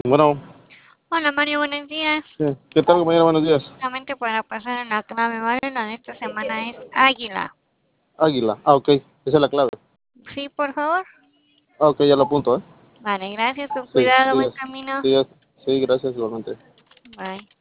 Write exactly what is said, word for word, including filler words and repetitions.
Bueno, Hola Mario, buenos días. ¿qué, qué tal, compañero? Buenos días. Solamente para pasar en la clave, Mario, la de esta semana es águila. Águila. Ah, ok. Esa es la clave. Sí, por favor. Ah, ok, ya lo apunto, ¿eh? Vale, gracias, con Sí, cuidado, sí, buen ya- camino. sí, ya- sí, gracias igualmente. Bye.